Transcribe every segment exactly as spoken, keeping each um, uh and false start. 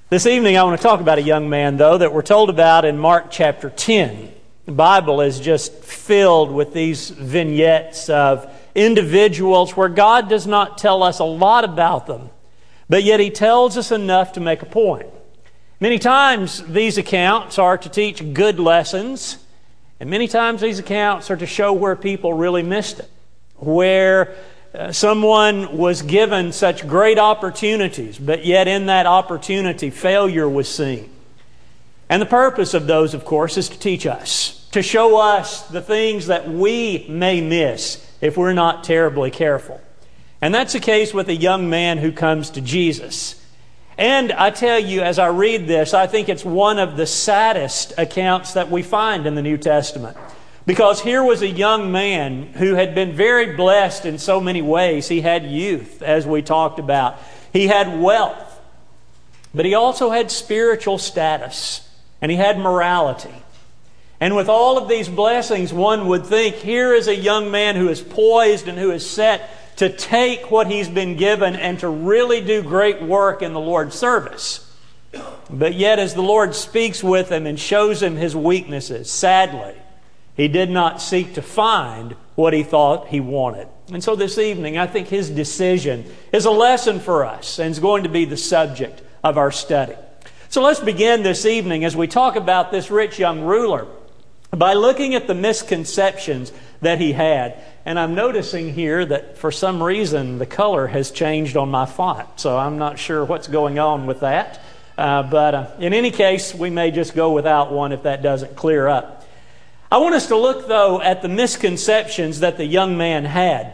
This evening I want to talk about a young man, though, that we're told about in Mark chapter ten. The Bible is just filled with these vignettes of individuals where God does not tell us a lot about them, but yet He tells us enough to make a point. Many times these accounts are to teach good lessons, and many times these accounts are to show where people really missed it, where Uh, someone was given such great opportunities, but yet in that opportunity, failure was seen. And the purpose of those, of course, is to teach us, to show us the things that we may miss if we're not terribly careful. And that's the case with a young man who comes to Jesus. And I tell you, as I read this, I think it's one of the saddest accounts that we find in the New Testament. Because here was a young man who had been very blessed in so many ways. He had youth, as we talked about. He had wealth. But he also had spiritual status. And he had morality. And with all of these blessings, one would think, here is a young man who is poised and who is set to take what he's been given and to really do great work in the Lord's service. But yet, as the Lord speaks with him and shows him his weaknesses, sadly, he did not seek to find what he thought he wanted. And so this evening, I think his decision is a lesson for us and is going to be the subject of our study. So let's begin this evening as we talk about this rich young ruler by looking at the misconceptions that he had. And I'm noticing here that for some reason the color has changed on my font. So I'm not sure what's going on with that. Uh, but uh, in any case, we may just go without one if that doesn't clear up. I want us to look, though, at the misconceptions that the young man had.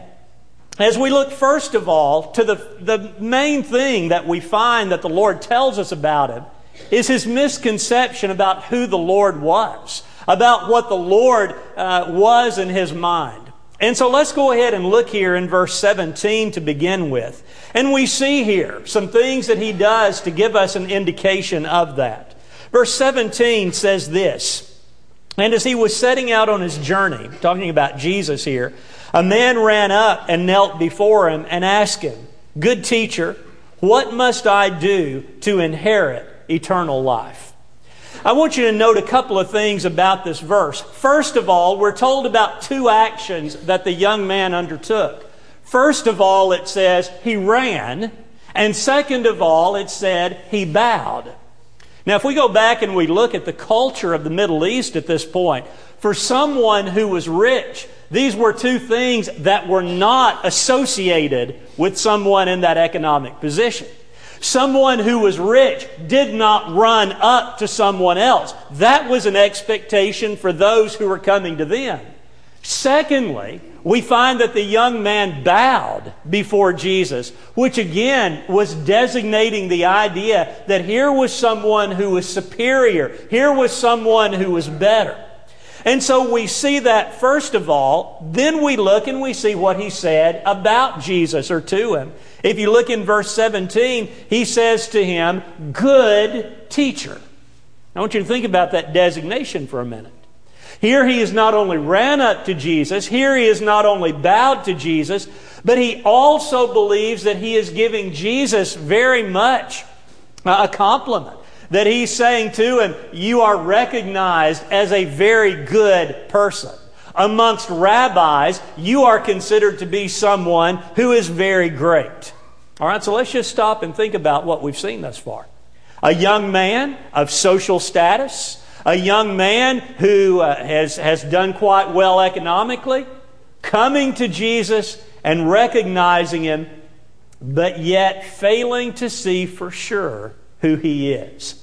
As we look, first of all, to the, the main thing that we find that the Lord tells us about him is his misconception about who the Lord was, about what the Lord uh, was in his mind. And so let's go ahead and look here in verse seventeen to begin with. And we see here some things that he does to give us an indication of that. Verse seventeen says this, "And as he was setting out on his journey," talking about Jesus here, "a man ran up and knelt before him and asked him, 'Good teacher, what must I do to inherit eternal life?'" I want you to note a couple of things about this verse. First of all, we're told about two actions that the young man undertook. First of all, it says he ran, and second of all, it said he bowed. Now, if we go back and we look at the culture of the Middle East at this point, for someone who was rich, these were two things that were not associated with someone in that economic position. Someone who was rich did not run up to someone else. That was an expectation for those who were coming to them. Secondly, we find that the young man bowed before Jesus, which again was designating the idea that here was someone who was superior. Here was someone who was better. And so we see that first of all. Then we look and we see what he said about Jesus or to him. If you look in verse seventeen, he says to him, "Good teacher." I want you to think about that designation for a minute. Here he has not only ran up to Jesus, here he has not only bowed to Jesus, but he also believes that he is giving Jesus very much a compliment. That he's saying to him, you are recognized as a very good person. Amongst rabbis, you are considered to be someone who is very great. All right, so let's just stop and think about what we've seen thus far. A young man of social status, a young man who uh, has, has done quite well economically, coming to Jesus and recognizing Him, but yet failing to see for sure who He is.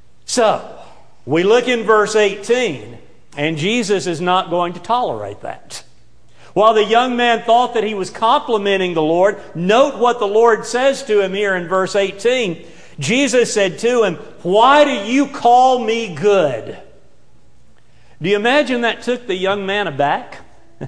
So, we look in verse eighteen, and Jesus is not going to tolerate that. While the young man thought that he was complimenting the Lord, note what the Lord says to him here in verse eighteen. Jesus said to him, "Why do you call me good?" Do you imagine that took the young man aback?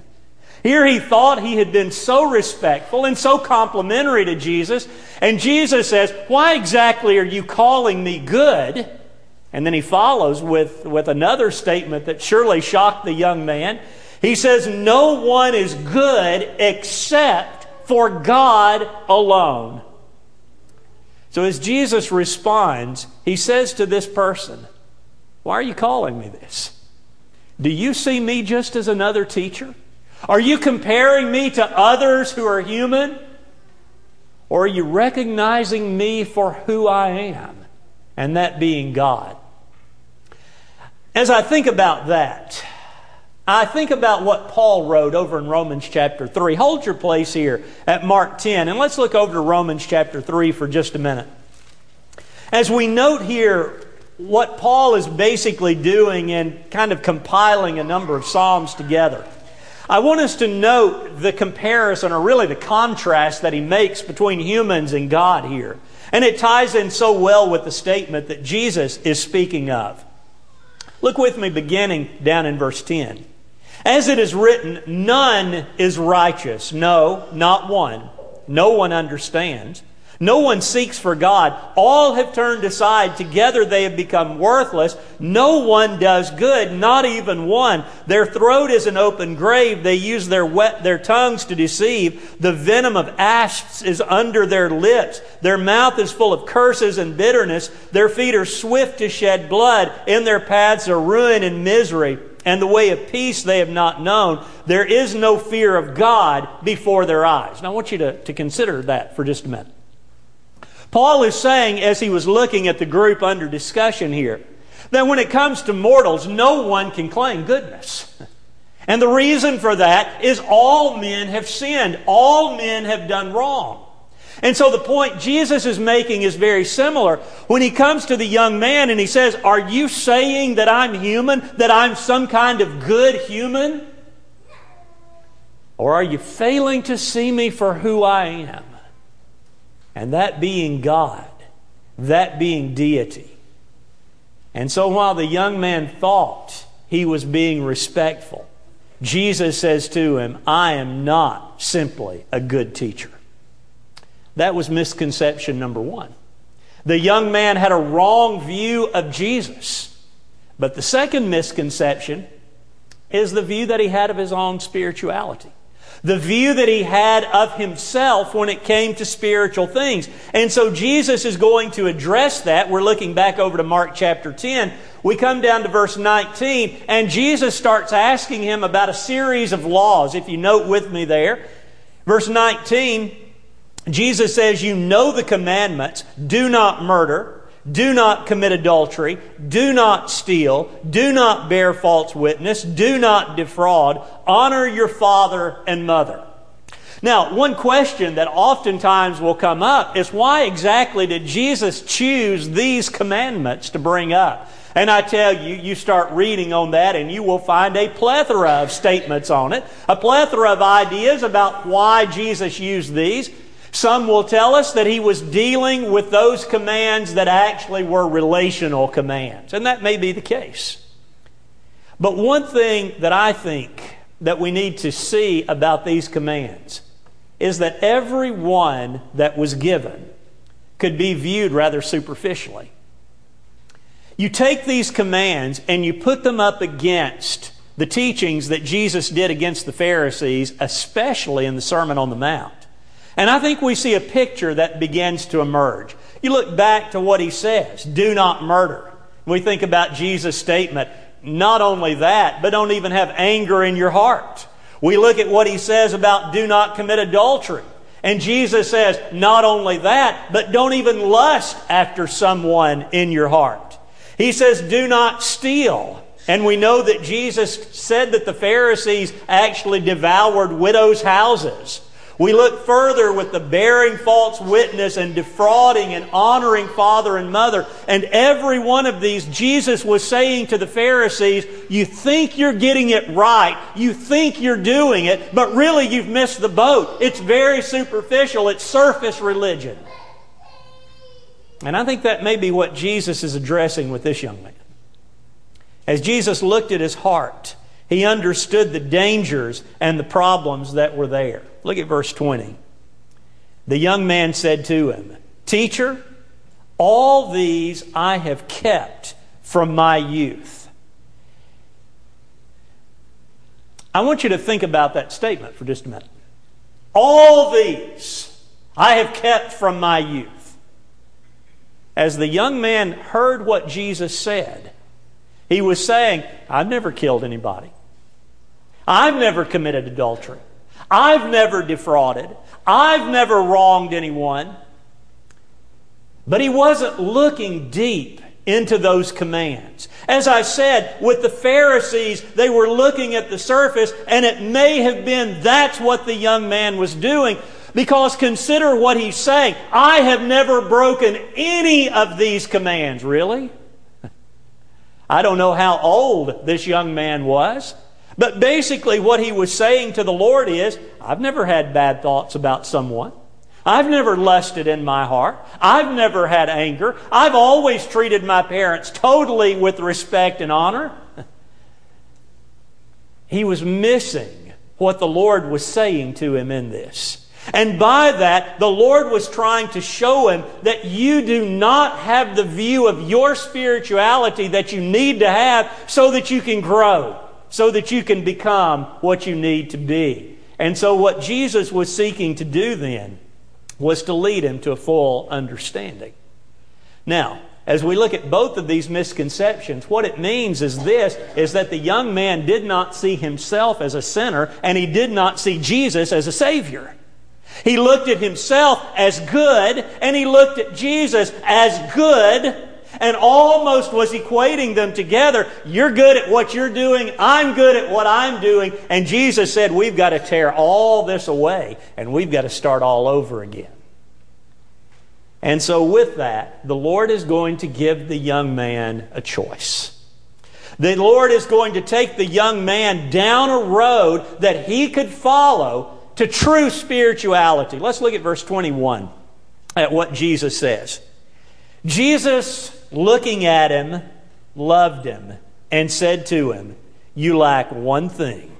Here he thought he had been so respectful and so complimentary to Jesus, and Jesus says, "Why exactly are you calling me good?" And then he follows with, with another statement that surely shocked the young man. He says, "No one is good except for God alone." So as Jesus responds, He says to this person, why are you calling me this? Do you see me just as another teacher? Are you comparing me to others who are human? Or are you recognizing me for who I am, and that being God? As I think about that, I think about what Paul wrote over in Romans chapter three. Hold your place here at Mark ten, and let's look over to Romans chapter three for just a minute. As we note here what Paul is basically doing in kind of compiling a number of Psalms together, I want us to note the comparison, or really the contrast that he makes between humans and God here. And it ties in so well with the statement that Jesus is speaking of. Look with me beginning down in verse ten. As it is written, none is righteous. No, not one. No one understands. No one seeks for God. All have turned aside. Together they have become worthless. No one does good, not even one. Their throat is an open grave. They use their wet, their tongues to deceive. The venom of asps is under their lips. Their mouth is full of curses and bitterness. Their feet are swift to shed blood. In their paths are ruin and misery. And the way of peace they have not known. There is no fear of God before their eyes. Now I want you to, to consider that for just a minute. Paul is saying, as he was looking at the group under discussion here, that when it comes to mortals, no one can claim goodness. And the reason for that is all men have sinned. All men have done wrong. And so the point Jesus is making is very similar. When he comes to the young man and he says, are you saying that I'm human? That I'm some kind of good human? Or are you failing to see me for who I am? And that being God, that being deity. And so while the young man thought he was being respectful, Jesus says to him, I am not simply a good teacher. That was misconception number one. The young man had a wrong view of Jesus. But the second misconception is the view that he had of his own spirituality. The view that he had of himself when it came to spiritual things. And so Jesus is going to address that. We're looking back over to Mark chapter ten. We come down to verse nineteen, and Jesus starts asking him about a series of laws. If you note with me there, verse nineteen, Jesus says, you know the commandments. Do not murder. Do not commit adultery. Do not steal. Do not bear false witness. Do not defraud. Honor your father and mother. Now, one question that oftentimes will come up is why exactly did Jesus choose these commandments to bring up? And I tell you, you start reading on that and you will find a plethora of statements on it, a plethora of ideas about why Jesus used these. Some will tell us that he was dealing with those commands that actually were relational commands. And that may be the case. But one thing that I think that we need to see about these commands is that every one that was given could be viewed rather superficially. You take these commands and you put them up against the teachings that Jesus did against the Pharisees, especially in the Sermon on the Mount. And I think we see a picture that begins to emerge. You look back to what he says, do not murder. We think about Jesus' statement, not only that, but don't even have anger in your heart. We look at what he says about do not commit adultery. And Jesus says, not only that, but don't even lust after someone in your heart. He says, do not steal. And we know that Jesus said that the Pharisees actually devoured widows' houses. We look further with the bearing false witness and defrauding and honoring father and mother. And every one of these, Jesus was saying to the Pharisees, you think you're getting it right. You think you're doing it, but really you've missed the boat. It's very superficial. It's surface religion. And I think that may be what Jesus is addressing with this young man. As Jesus looked at his heart, he understood the dangers and the problems that were there. Look at verse twenty. The young man said to him, Teacher, all these I have kept from my youth. I want you to think about that statement for just a minute. All these I have kept from my youth. as the young man heard what Jesus said, he was saying, I've never killed anybody. I've never committed adultery. I've never defrauded. I've never wronged anyone. But he wasn't looking deep into those commands. As I said, with the Pharisees, they were looking at the surface, and it may have been that's what the young man was doing. Because consider what he's saying. I have never broken any of these commands. Really? I don't know how old this young man was. But basically what he was saying to the Lord is, I've never had bad thoughts about someone. I've never lusted in my heart. I've never had anger. I've always treated my parents totally with respect and honor. He was missing what the Lord was saying to him in this. And by that, the Lord was trying to show him that you do not have the view of your spirituality that you need to have so that you can grow, so that you can become what you need to be. And so what Jesus was seeking to do then was to lead him to a full understanding. Now, as we look at both of these misconceptions, what it means is this, is that the young man did not see himself as a sinner, and he did not see Jesus as a Savior. He looked at himself as good, and he looked at Jesus as good, and almost was equating them together. You're good at what you're doing, I'm good at what I'm doing. And Jesus said, we've got to tear all this away, and we've got to start all over again. And so with that, the Lord is going to give the young man a choice. The Lord is going to take the young man down a road that he could follow to true spirituality. Let's look at verse twenty-one, at what Jesus says. Jesus, looking at him, loved him and said to him, you lack one thing.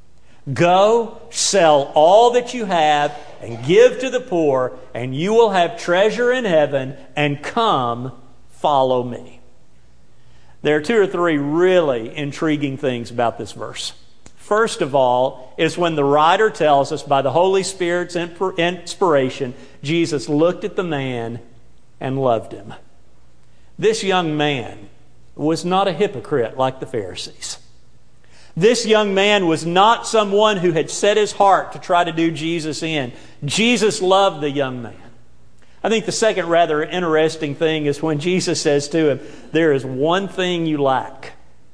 Go, sell all that you have and give to the poor, and you will have treasure in heaven, and come, follow me. There are two or three really intriguing things about this verse. First of all, is when the writer tells us by the Holy Spirit's inspiration, Jesus looked at the man and loved him. This young man was not a hypocrite like the Pharisees. This young man was not someone who had set his heart to try to do Jesus in. Jesus loved the young man. I think the second rather interesting thing is when Jesus says to him, there is one thing you lack.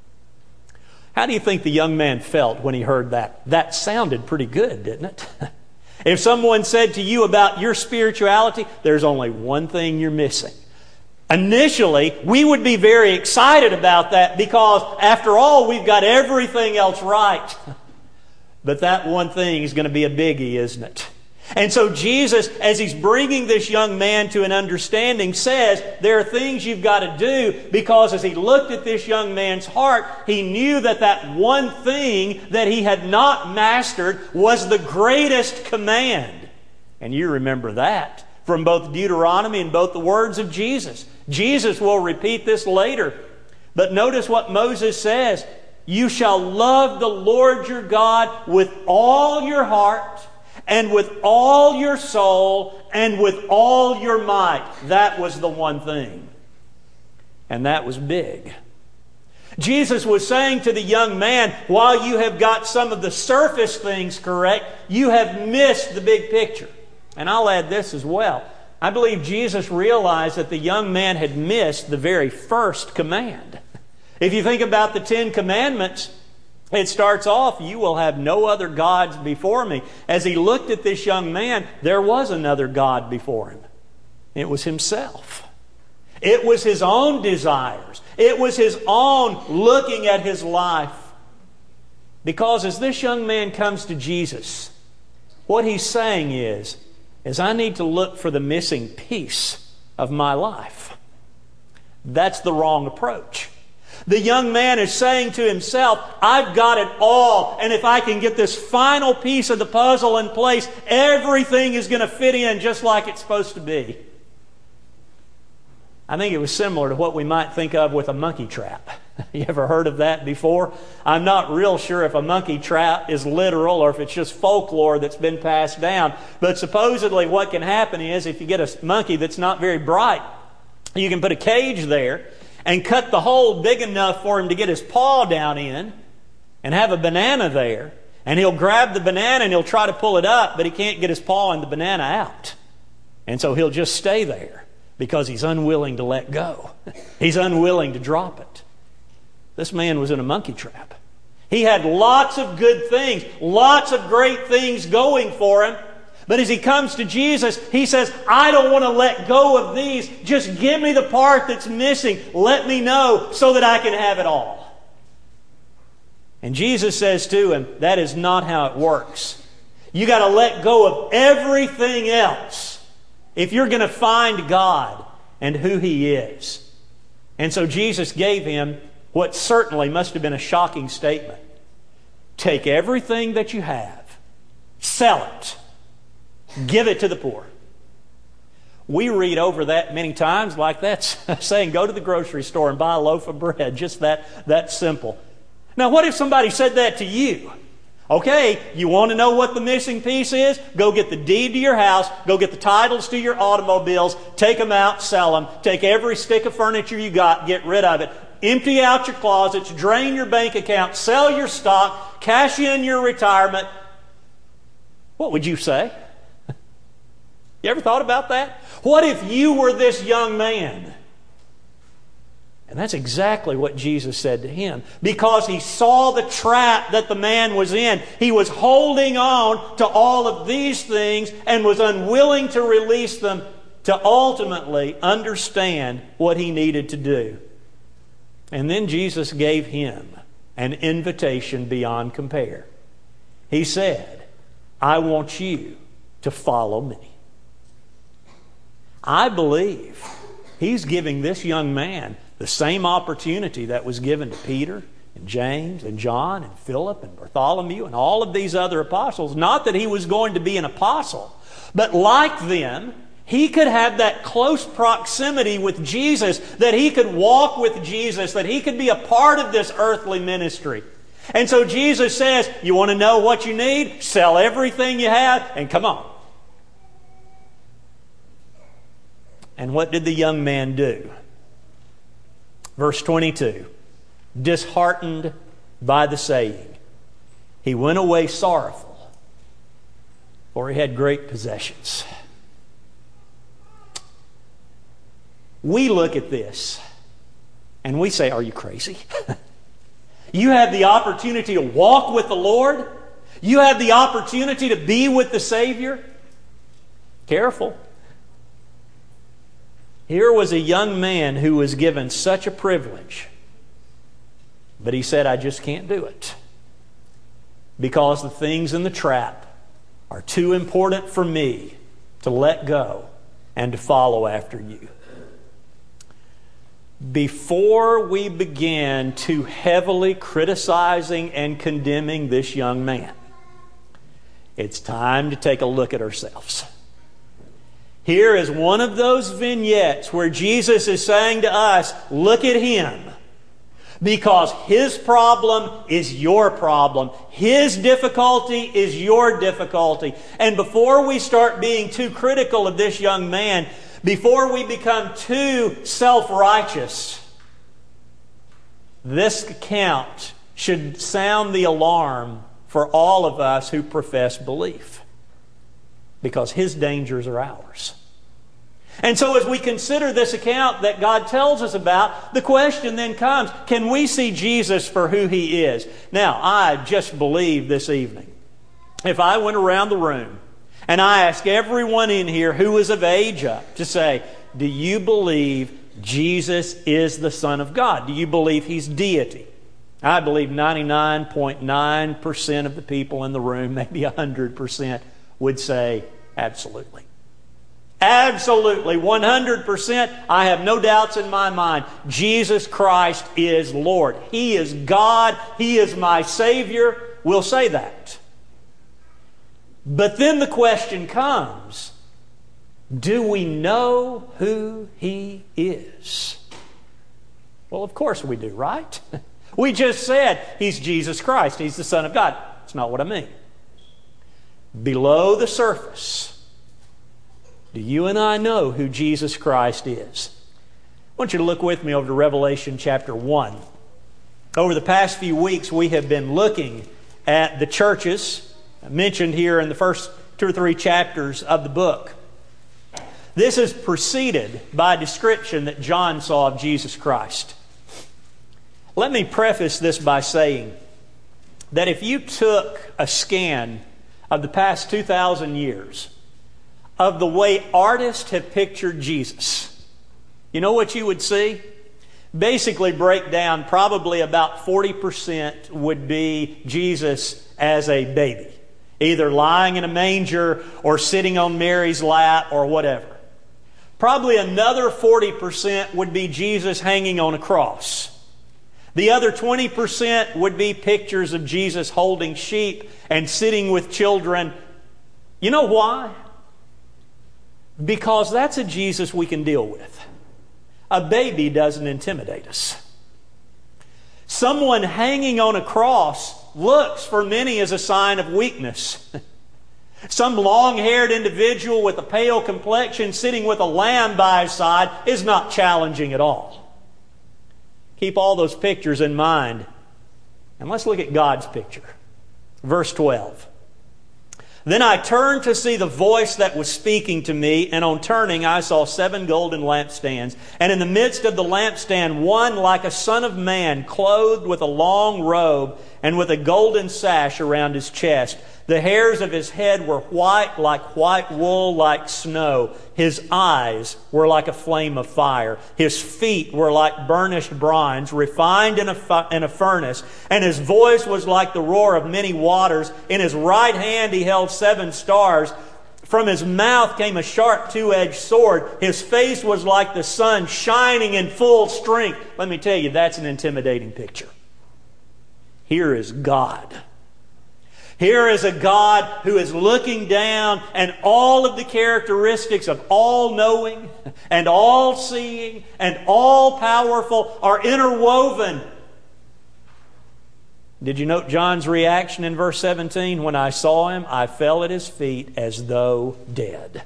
How do you think the young man felt when he heard that? That sounded pretty good, didn't it? If someone said to you about your spirituality, there's only one thing you're missing. Initially, we would be very excited about that because, after all, we've got everything else right. But that one thing is going to be a biggie, isn't it? And so Jesus, as He's bringing this young man to an understanding, says there are things you've got to do, because as He looked at this young man's heart, He knew that that one thing that he had not mastered was the greatest command. And you remember that from both Deuteronomy and both the words of Jesus. Jesus will repeat this later. But notice what Moses says. You shall love the Lord your God with all your heart, and with all your soul, and with all your might. That was the one thing. And that was big. Jesus was saying to the young man, while you have got some of the surface things correct, you have missed the big picture. And I'll add this as well. I believe Jesus realized that the young man had missed the very first command. If you think about the Ten Commandments, it starts off, you will have no other gods before me. As he looked at this young man, there was another God before him. It was himself. It was his own desires. It was his own looking at his life. Because as this young man comes to Jesus, what he's saying is, is I need to look for the missing piece of my life. That's the wrong approach. The young man is saying to himself, I've got it all, and if I can get this final piece of the puzzle in place, everything is going to fit in just like it's supposed to be. I think it was similar to what we might think of with a monkey trap. You ever heard of that before? I'm not real sure if a monkey trap is literal or if it's just folklore that's been passed down. But supposedly what can happen is if you get a monkey that's not very bright, You can put a cage there and cut the hole big enough for him to get his paw down in and have a banana there. And he'll grab the banana and he'll try to pull it up, but he can't get his paw and the banana out. And so he'll just stay there because he's unwilling to let go. He's unwilling to drop it. This man was in a monkey trap. He had lots of good things, lots of great things going for him. But as he comes to Jesus, he says, I don't want to let go of these. Just give me the part that's missing. Let me know so that I can have it all. And Jesus says to him, that is not how it works. You got to let go of everything else if you're going to find God and who He is. And so Jesus gave him what certainly must have been a shocking statement. Take everything that you have, sell it, give it to the poor. We read over that many times like that's saying go to the grocery store and buy a loaf of bread. Just that, that simple. Now what if somebody said that to you? Okay, you want to know what the missing piece is? Go get the deed to your house, go get the titles to your automobiles, take them out, sell them, take every stick of furniture you got, get rid of it, empty out your closets, drain your bank account, sell your stock, cash in your retirement. What would you say? You ever thought about that? What if you were this young man? And that's exactly what Jesus said to him. Because he saw the trap that the man was in. He was holding on to all of these things and was unwilling to release them to ultimately understand what he needed to do. And then Jesus gave him an invitation beyond compare. He said, I want you to follow me. I believe He's giving this young man the same opportunity that was given to Peter and James and John and Philip and Bartholomew and all of these other apostles. Not that he was going to be an apostle, but like them, he could have that close proximity with Jesus, that he could walk with Jesus, that he could be a part of this earthly ministry. And so Jesus says, you want to know what you need? Sell everything you have and come on. And what did the young man do? Verse twenty-two, disheartened by the saying, he went away sorrowful, for he had great possessions. We look at this and we say, are you crazy? You have the opportunity to walk with the Lord. You have the opportunity to be with the Savior. Careful. Here was a young man who was given such a privilege, but he said, I just can't do it because the things in the trap are too important for me to let go and to follow after you. Before we begin too heavily criticizing and condemning this young man, it's time to take a look at ourselves. Here is one of those vignettes where Jesus is saying to us, look at Him. Because His problem is your problem. His difficulty is your difficulty. And before we start being too critical of this young man, before we become too self-righteous, this account should sound the alarm for all of us who profess belief. Because His dangers are ours. And so as we consider this account that God tells us about, the question then comes, can we see Jesus for who He is? Now, I just believe this evening, if I went around the room and I asked everyone in here who is of age up to say, do you believe Jesus is the Son of God? Do you believe He's deity? I believe ninety-nine point nine percent of the people in the room, maybe one hundred percent, would say absolutely. Absolutely, one hundred percent. I have no doubts in my mind. Jesus Christ is Lord. He is God. He is my Savior. We'll say that. But then the question comes, do we know who He is? Well, of course we do, right? We just said He's Jesus Christ. He's the Son of God. That's not what I mean. Below the surface, do you and I know who Jesus Christ is? want you to look with me over to Revelation chapter one. Over the past few weeks, we have been looking at the churches mentioned here in the first two or three chapters of the book. This is preceded by a description that John saw of Jesus Christ. Let me preface this by saying that if you took a scan of the past two thousand years of the way artists have pictured Jesus, you know what you would see? Basically break down probably about forty percent would be Jesus as a baby, either lying in a manger or sitting on Mary's lap or whatever. Probably another forty percent would be Jesus hanging on a cross. The other twenty percent would be pictures of Jesus holding sheep and sitting with children. You know why? Because that's a Jesus we can deal with. A baby doesn't intimidate us. Someone hanging on a cross looks for many as a sign of weakness. Some long-haired individual with a pale complexion sitting with a lamb by his side is not challenging at all. Keep all those pictures in mind. And let's look at God's picture. Verse twelve. Then I turned to see the voice that was speaking to me, and on turning I saw seven golden lampstands. And in the midst of the lampstand, one like a son of man, clothed with a long robe and with a golden sash around his chest. The hairs of his head were white like white wool, like snow. His eyes were like a flame of fire. His feet were like burnished bronze, refined in a, fu- in a furnace. And his voice was like the roar of many waters. In his right hand he held seven stars. From his mouth came a sharp two-edged sword. His face was like the sun shining in full strength. Let me tell you, that's an intimidating picture. Here is God. Here is a God who is looking down, and all of the characteristics of all-knowing and all-seeing and all-powerful are interwoven. Did you note John's reaction in verse seventeen? When I saw him, I fell at his feet as though dead.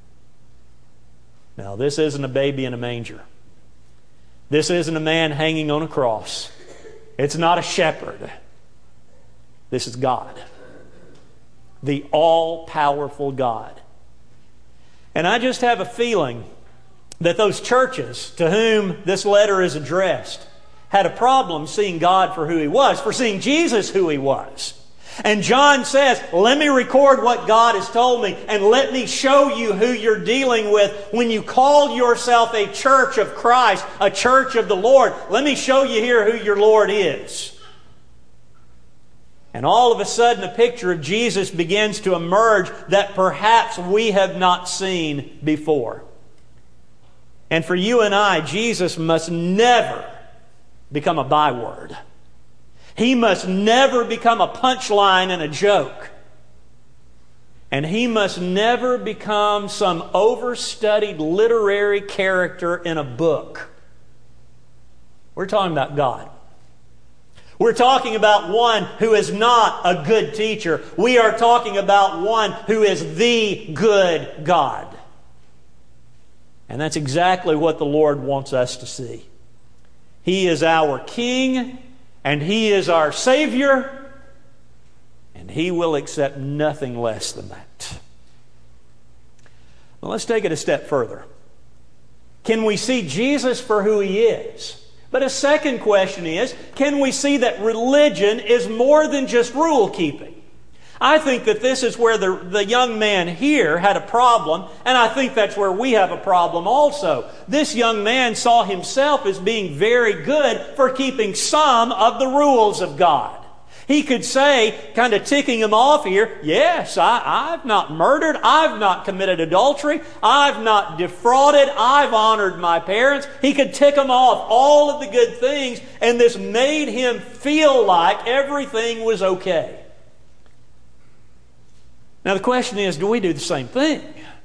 Now, this isn't a baby in a manger. This isn't a man hanging on a cross. It's not a shepherd. This is God. The all-powerful God. And I just have a feeling that those churches to whom this letter is addressed had a problem seeing God for who He was, for seeing Jesus who He was. And John says, let me record what God has told me, and let me show you who you're dealing with when you call yourself a church of Christ, a church of the Lord. Let me show you here who your Lord is. And all of a sudden, a picture of Jesus begins to emerge that perhaps we have not seen before. And for you and I, Jesus must never become a byword. He must never become a punchline and a joke. And He must never become some overstudied literary character in a book. We're talking about God. We're talking about one who is not a good teacher. We are talking about one who is the good God. And that's exactly what the Lord wants us to see. He is our King, and He is our Savior, and He will accept nothing less than that. Well, let's take it a step further. Can we see Jesus for who He is? But a second question is, can we see that religion is more than just rule keeping? I think that this is where the, the young man here had a problem, and I think that's where we have a problem also. This young man saw himself as being very good for keeping some of the rules of God. He could say, kind of ticking him off here, yes, I, I've not murdered, I've not committed adultery, I've not defrauded, I've honored my parents. He could tick them off, all of the good things, and this made him feel like everything was okay. Now the question is, do we do the same thing?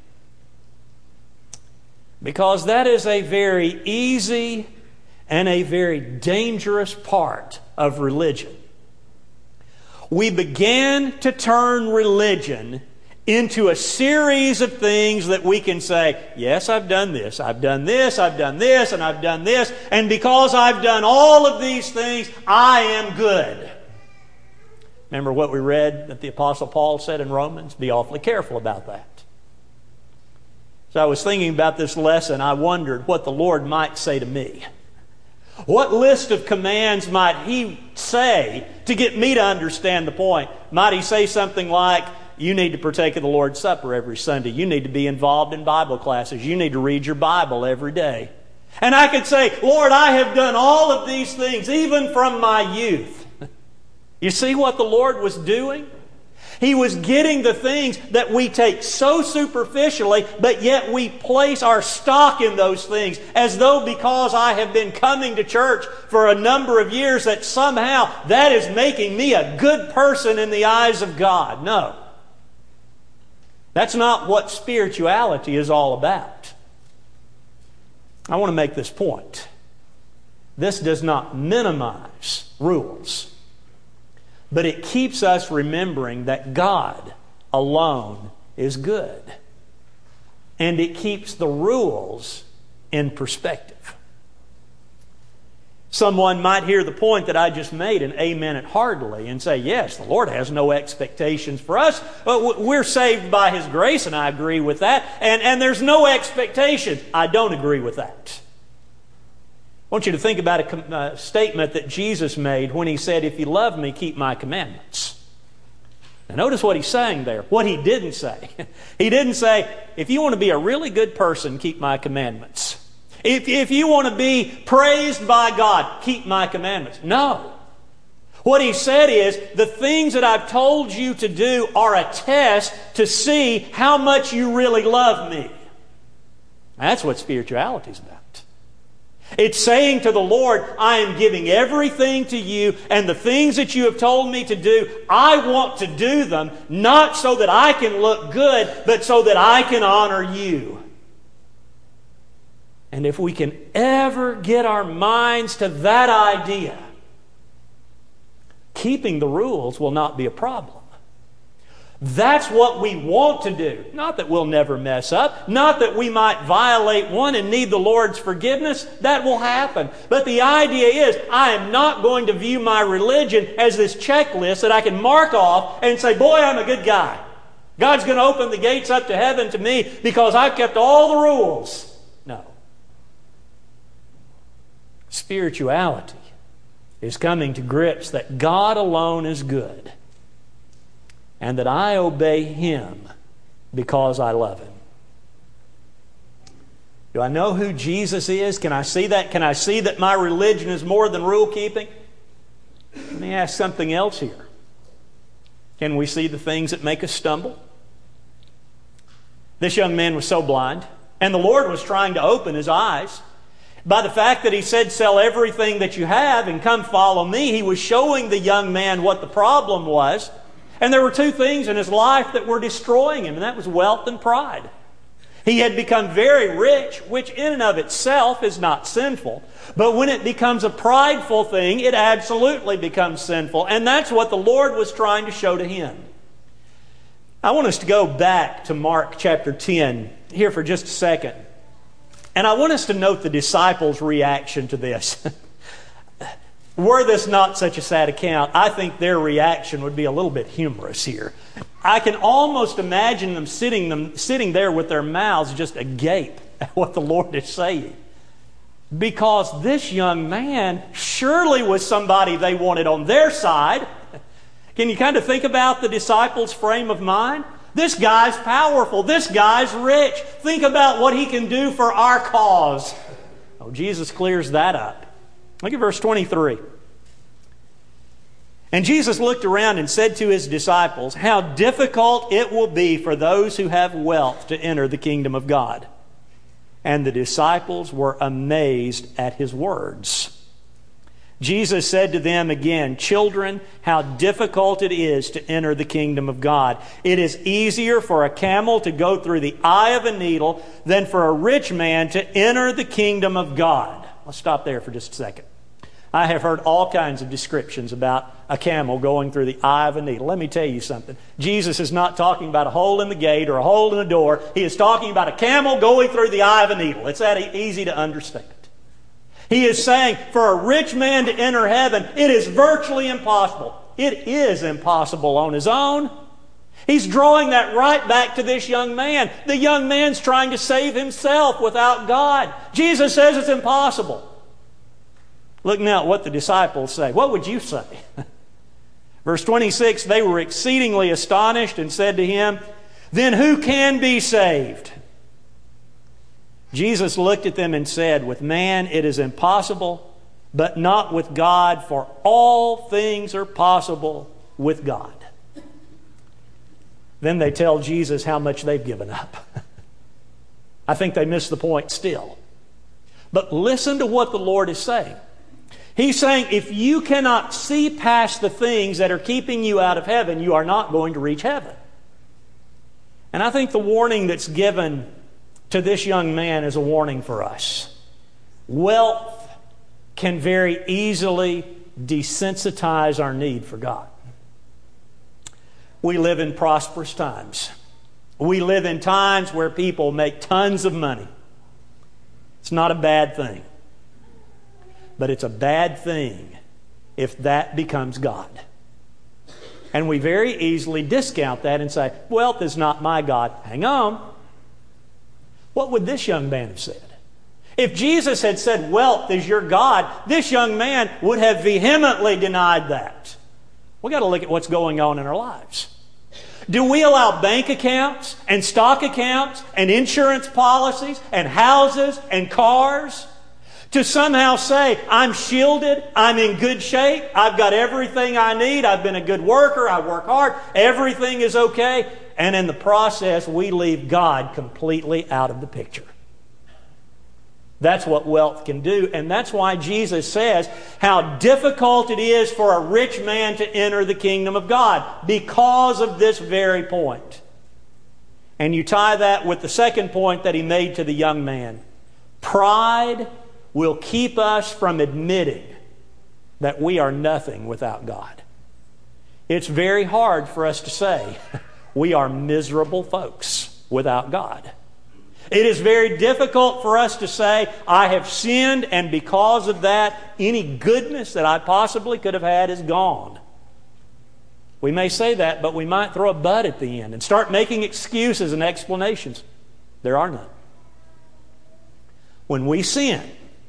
Because that is a very easy and a very dangerous part of religion. We began to turn religion into a series of things that we can say, yes, I've done this, I've done this, I've done this, and I've done this, and because I've done all of these things, I am good. Remember what we read that the Apostle Paul said in Romans? Be awfully careful about that. So I was thinking about this lesson. I wondered what the Lord might say to me. What list of commands might He say to get me to understand the point? Might He say something like, you need to partake of the Lord's Supper every Sunday. You need to be involved in Bible classes. You need to read your Bible every day. And I could say, Lord, I have done all of these things, even from my youth. You see what the Lord was doing? He was getting the things that we take so superficially, but yet we place our stock in those things as though because I have been coming to church for a number of years that somehow that is making me a good person in the eyes of God. No. That's not what spirituality is all about. I want to make this point. This does not minimize rules, but it keeps us remembering that God alone is good. And it keeps the rules in perspective. Someone might hear the point that I just made and amen it heartily and say, yes, the Lord has no expectations for us. But we're saved by His grace, and I agree with that. And, and there's no expectation. I don't agree with that. I want you to think about a uh, statement that Jesus made when He said, if you love me, keep my commandments. Now notice what He's saying there. What He didn't say. He didn't say, if you want to be a really good person, keep my commandments. If, if you want to be praised by God, keep my commandments. No. What He said is, the things that I've told you to do are a test to see how much you really love me. That's what spirituality is about. It's saying to the Lord, I am giving everything to you, and the things that you have told me to do, I want to do them, not so that I can look good, but so that I can honor you. And if we can ever get our minds to that idea, keeping the rules will not be a problem. That's what we want to do. Not that we'll never mess up. Not that we might violate one and need the Lord's forgiveness. That will happen. But the idea is, I am not going to view my religion as this checklist that I can mark off and say, boy, I'm a good guy. God's going to open the gates up to heaven to me because I've kept all the rules. No. Spirituality is coming to grips that God alone is good, and that I obey Him because I love Him. Do I know who Jesus is? Can I see that? Can I see that my religion is more than rule keeping? Let me ask something else here. Can we see the things that make us stumble? This young man was so blind, and the Lord was trying to open his eyes. By the fact that He said, sell everything that you have and come follow me, He was showing the young man what the problem was. And there were two things in his life that were destroying him, and that was wealth and pride. He had become very rich, which in and of itself is not sinful. But when it becomes a prideful thing, it absolutely becomes sinful. And that's what the Lord was trying to show to him. I want us to go back to Mark chapter ten here for just a second. And I want us to note the disciples' reaction to this. Were this not such a sad account, I think their reaction would be a little bit humorous here. I can almost imagine them sitting, them sitting there with their mouths just agape at what the Lord is saying. Because this young man surely was somebody they wanted on their side. Can you kind of think about the disciples' frame of mind? This guy's powerful. This guy's rich. Think about what he can do for our cause. Oh, Jesus clears that up. Look at verse twenty-three. And Jesus looked around and said to His disciples, how difficult it will be for those who have wealth to enter the kingdom of God. And the disciples were amazed at His words. Jesus said to them again, children, how difficult it is to enter the kingdom of God. It is easier for a camel to go through the eye of a needle than for a rich man to enter the kingdom of God. Let's stop there for just a second. I have heard all kinds of descriptions about a camel going through the eye of a needle. Let me tell you something. Jesus is not talking about a hole in the gate or a hole in the door. He is talking about a camel going through the eye of a needle. It's that easy to understand. He is saying for a rich man to enter heaven, it is virtually impossible. It is impossible on his own. He's drawing that right back to this young man. The young man's trying to save himself without God. Jesus says it's impossible. Look now at what the disciples say. What would you say? Verse twenty-six, they were exceedingly astonished and said to him, "Then who can be saved?" Jesus looked at them and said, "With man it is impossible, but not with God, for all things are possible with God." Then they tell Jesus how much they've given up. I think they miss the point still. But listen to what the Lord is saying. He's saying if you cannot see past the things that are keeping you out of heaven, you are not going to reach heaven. And I think the warning that's given to this young man is a warning for us. Wealth can very easily desensitize our need for God. We live in prosperous times. We live in times where people make tons of money. It's not a bad thing. But it's a bad thing if that becomes God. And we very easily discount that and say, wealth is not my God. Hang on. What would this young man have said? If Jesus had said wealth is your God, this young man would have vehemently denied that. We've got to look at what's going on in our lives. Do we allow bank accounts and stock accounts and insurance policies and houses and cars to somehow say, I'm shielded, I'm in good shape, I've got everything I need, I've been a good worker, I work hard, everything is okay, and in the process we leave God completely out of the picture? That's what wealth can do, and that's why Jesus says how difficult it is for a rich man to enter the kingdom of God, because of this very point. And you tie that with the second point that he made to the young man. Pride will keep us from admitting that we are nothing without God. It's very hard for us to say we are miserable folks without God. It is very difficult for us to say, I have sinned, and because of that, any goodness that I possibly could have had is gone. We may say that, but we might throw a but at the end and start making excuses and explanations. There are none. When we sin,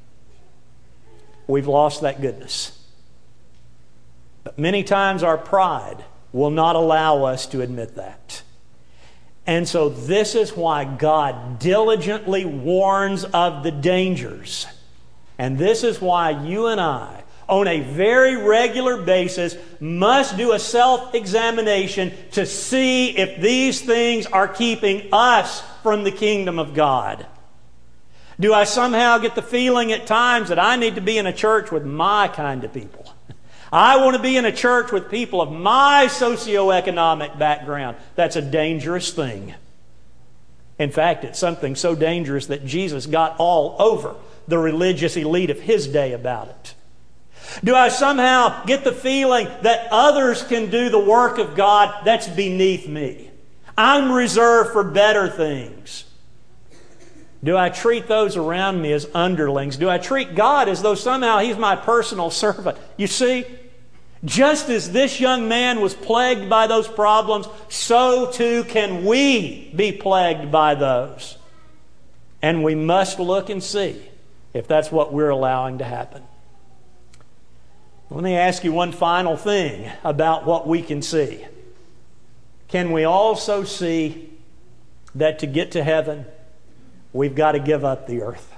we've lost that goodness. But many times our pride will not allow us to admit that. And so this is why God diligently warns of the dangers. And this is why you and I, on a very regular basis, must do a self-examination to see if these things are keeping us from the kingdom of God. Do I somehow get the feeling at times that I need to be in a church with my kind of people? I want to be in a church with people of my socioeconomic background. That's a dangerous thing. In fact, it's something so dangerous that Jesus got all over the religious elite of His day about it. Do I somehow get the feeling that others can do the work of God that's beneath me? I'm reserved for better things. Do I treat those around me as underlings? Do I treat God as though somehow He's my personal servant? You see, just as this young man was plagued by those problems, so too can we be plagued by those. And we must look and see if that's what we're allowing to happen. Let me ask you one final thing about what we can see. Can we also see that to get to heaven, we've got to give up the earth?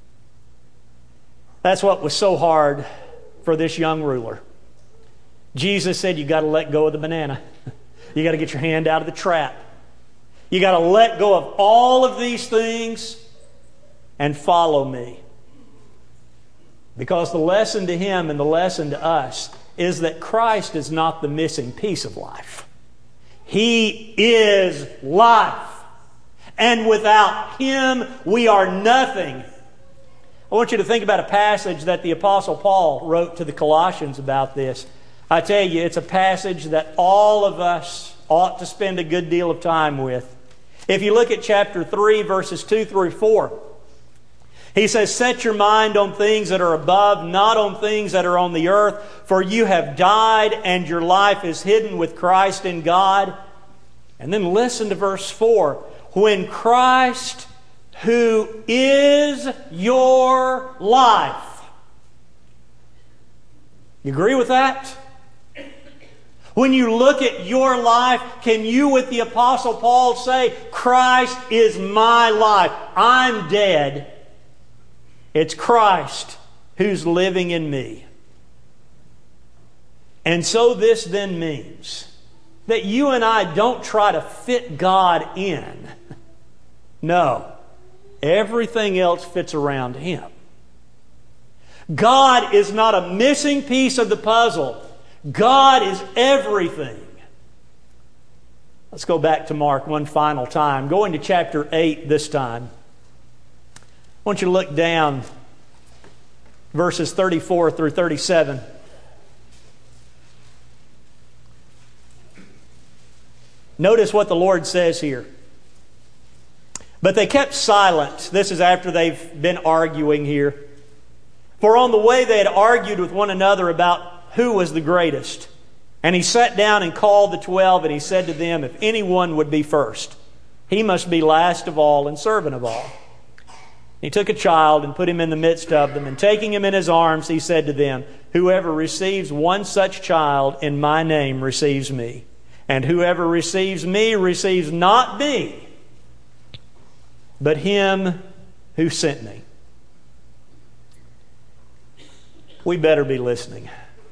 That's what was so hard for this young ruler. Jesus said, you've got to let go of the banana. You've got to get your hand out of the trap. You've got to let go of all of these things and follow me. Because the lesson to him and the lesson to us is that Christ is not the missing piece of life. He is life. And without Him, we are nothing. I want you to think about a passage that the Apostle Paul wrote to the Colossians about this. I tell you, it's a passage that all of us ought to spend a good deal of time with. If you look at chapter three, verses two through four, he says, "Set your mind on things that are above, not on things that are on the earth. For you have died, and your life is hidden with Christ in God." And then listen to verse four. "When Christ, who is your life." You agree with that? When you look at your life, can you, with the Apostle Paul, say, "Christ is my life. I'm dead. It's Christ who's living in me"? And so this then means that you and I don't try to fit God in. No. Everything else fits around Him. God is not a missing piece of the puzzle. God is everything. Let's go back to Mark one final time. Go into chapter eight this time. I want you to look down verses thirty-four through thirty-seven. Notice what the Lord says here. "But they kept silent." This is after they've been arguing here. "For on the way they had argued with one another about who was the greatest. And he sat down and called the twelve, and he said to them, if anyone would be first, he must be last of all and servant of all. He took a child and put him in the midst of them, and taking him in his arms, he said to them, whoever receives one such child in my name receives me. And whoever receives me receives not me, but him who sent me." We better be listening.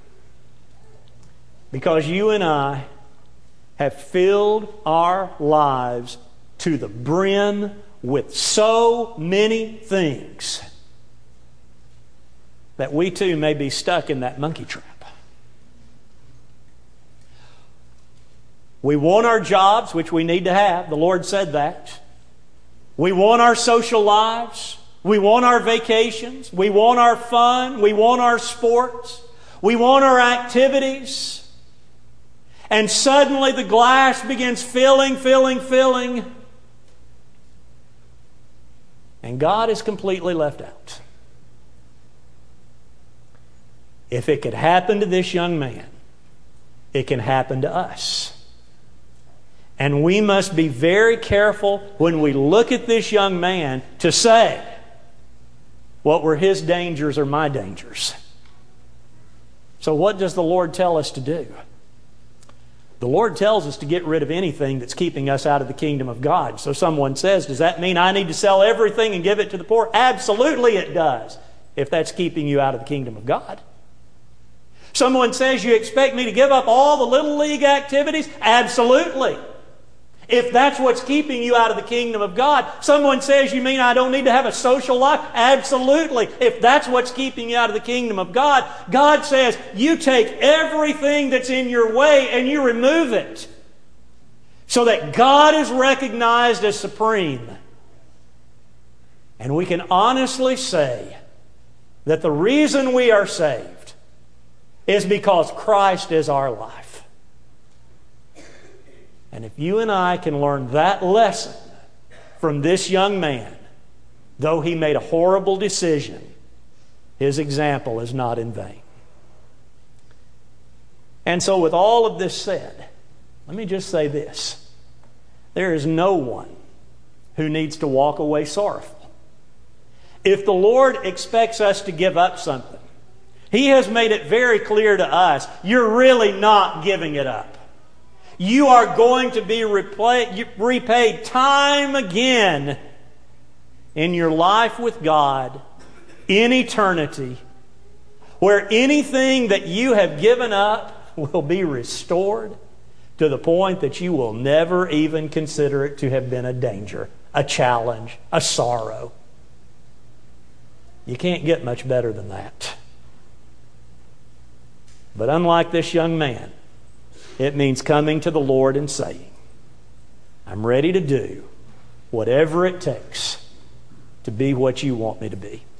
Because you and I have filled our lives to the brim with so many things that we too may be stuck in that monkey trap. We want our jobs, which we need to have. The Lord said that. We want our social lives. We want our vacations. We want our fun. We want our sports. We want our activities. And suddenly the glass begins filling, filling, filling. And God is completely left out. If it could happen to this young man, it can happen to us. And we must be very careful when we look at this young man to say, what were his dangers or my dangers? So what does the Lord tell us to do? The Lord tells us to get rid of anything that's keeping us out of the kingdom of God. So someone says, does that mean I need to sell everything and give it to the poor? Absolutely it does, if that's keeping you out of the kingdom of God. Someone says, you expect me to give up all the little league activities? Absolutely. If that's what's keeping you out of the kingdom of God. Someone says, you mean I don't need to have a social life? Absolutely. If that's what's keeping you out of the kingdom of God. God says, you take everything that's in your way and you remove it, so that God is recognized as supreme. And we can honestly say that the reason we are saved is because Christ is our life. And if you and I can learn that lesson from this young man, though he made a horrible decision, his example is not in vain. And so with all of this said, let me just say this. There is no one who needs to walk away sorrowful. If the Lord expects us to give up something, He has made it very clear to us, you're really not giving it up. You are going to be repaid time again in your life with God in eternity, where anything that you have given up will be restored to the point that you will never even consider it to have been a danger, a challenge, a sorrow. You can't get much better than that. But unlike this young man, it means coming to the Lord and saying, I'm ready to do whatever it takes to be what you want me to be.